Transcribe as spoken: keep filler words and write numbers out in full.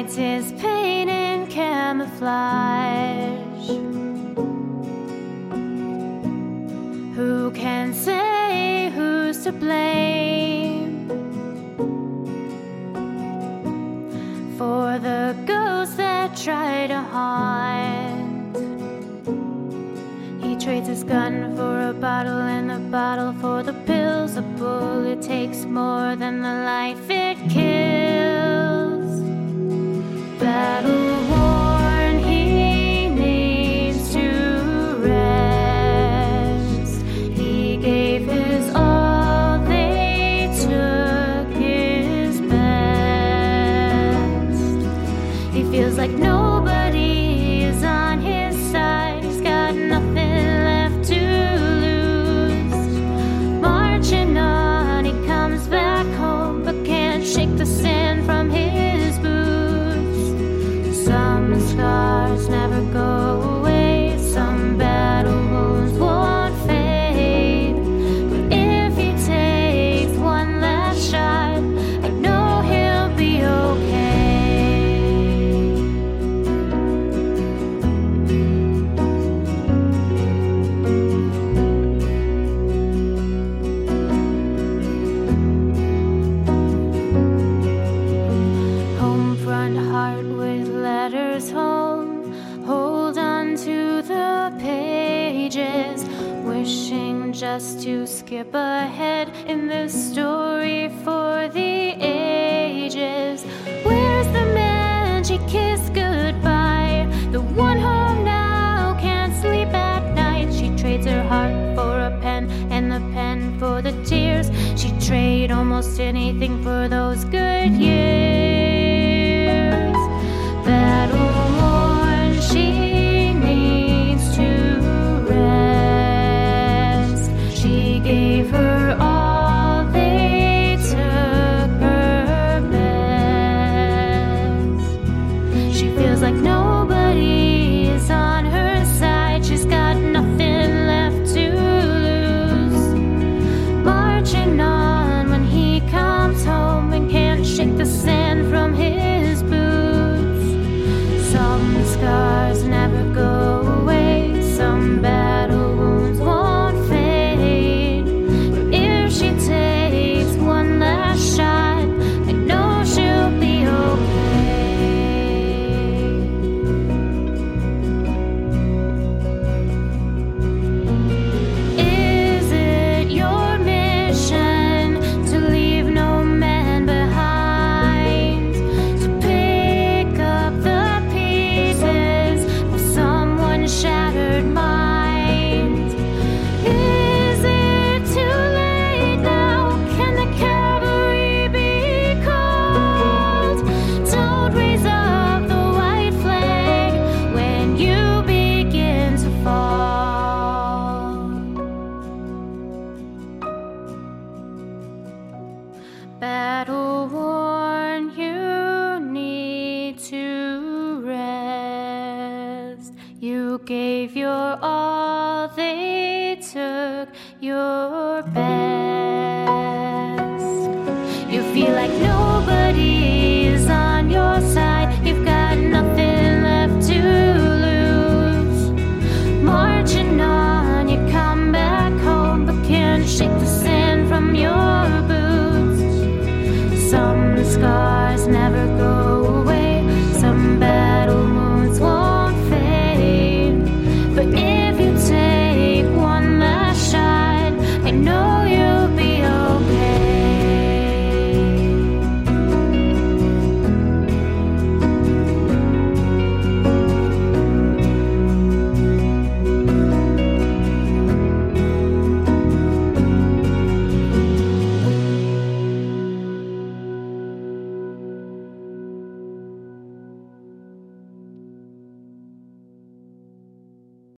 hides his pain in camouflage. Who can say who's to blame for the ghosts that try to haunt? He trades his gun for a bottle and a bottle for the pills. A bullet takes more than the life it kills. Battle worn, he needs to rest. He gave his all, they took his best. He feels like nobody is on his side. He's got nothing left to lose. Marching on, he comes back home, but can't shake the sand from his boots. Some scars never go away, some battle wounds won't fade. But if he takes one last shot, I know he'll be okay. Front heart with letters home. Hold on to the pages, wishing just to skip ahead in this story for the ages. Where's the man she kissed goodbye? The one home now can't sleep at night. She trades her heart for a pen and the pen for the tears. She'd trade almost anything for those good years. Battle worn, she needs to rest. She gave her all, they took her best. She feels like nobody is on her side. She's got nothing left to lose. Marching on when he comes home and can't shake the sand from his boots. Some scars never go away, some battle wounds won't fade. But if she takes one last shot, I know she'll be okay. Is it your mission to leave no man behind, to pick up the shattered mind? Is it too late now? Can the cavalry be called? Don't raise up the white flag when you begin to fall. Battle worn, you need to rest. You gave your all, they took your best.